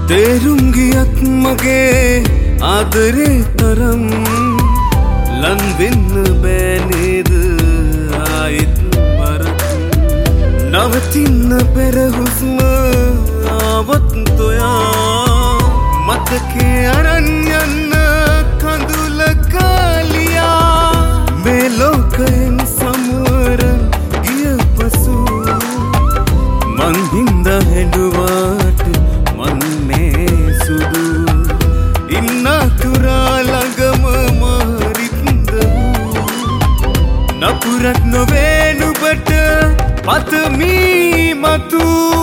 තේරුම්ගියක් මගේ ආදරේ තරම් ලං වෙන්න බෑ නේද ආයෙත් වරක් නවතින්න පෙර හුස්ම ආවත් තොයා මතකේ අරන් යන්න කඳුල කාලියා මේ ලෝකයෙන් සමවරන් ගිය පසු මං හින්දා හැඬුවාට මන් මේ සුදු ඉන්නතුරා ළඟම මාරිත්ද නපුරක් නොවේ නුඹට පතමි මතු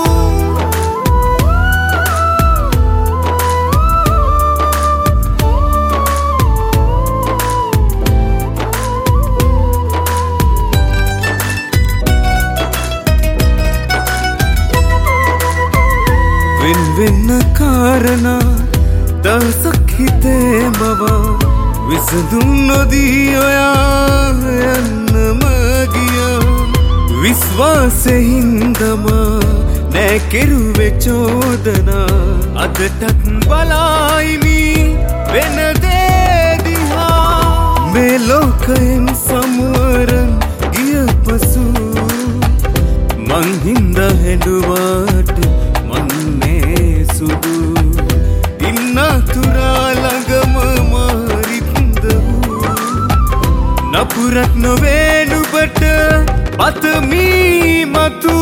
වෙන්න කාරණා දවසක් හිතේ මවා විසඳුම් නොදී ඔයා යන්නම ගියා විශ්වාසෙහින්දම නෑ කෙරුවේ චෝදනා අදටත් බලායිමි වෙන දේ දිහා මේ ලෝකයෙන් සමවරන් ගිය පසු මං හින්දා හැඬුවාට මන් මේ සුදු ඉන්නතුරා ළඟම මාරිත්ද නපුරක් නොවේ නුඹට පතමි මතු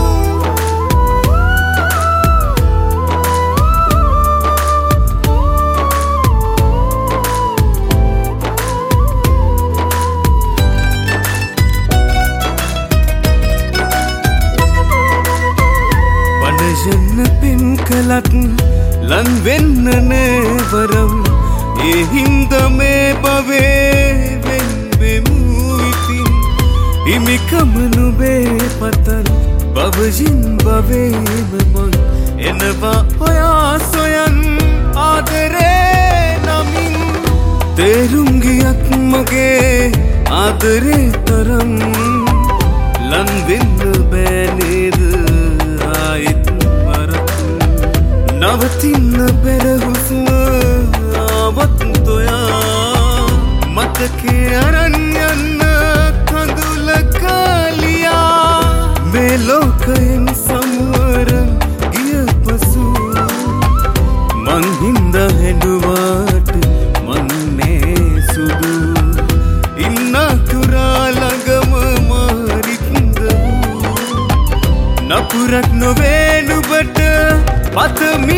වනජන පින් කලත් ලං වෙන්න නෑ වරම් ඒ හින්දා මේ භවේ වෙන්වෙමු ඉතින් හිමිකම නුඹේ පතන් භවයෙන් භවේම මං එනවා හොයා සොයන් ආදරේ නමින් තේරුම්ගියක් මගේ ආදරේ තරම් ලං වෙන්න බෑ නේද ආයෙත් වරක් නවතින්න පෙර හුස්ම ආවත් තොයා මතකේ අරන් යන්න කඳුල කාලියා මේ ලෝකයෙන් සමවරන් ගිය පසු මං හින්දා හැඬුවාට මන් මේ සුදු ඉන්නතුරා ළඟම මාරිත්ද නපුරක් නොවේ නුඹට පතමි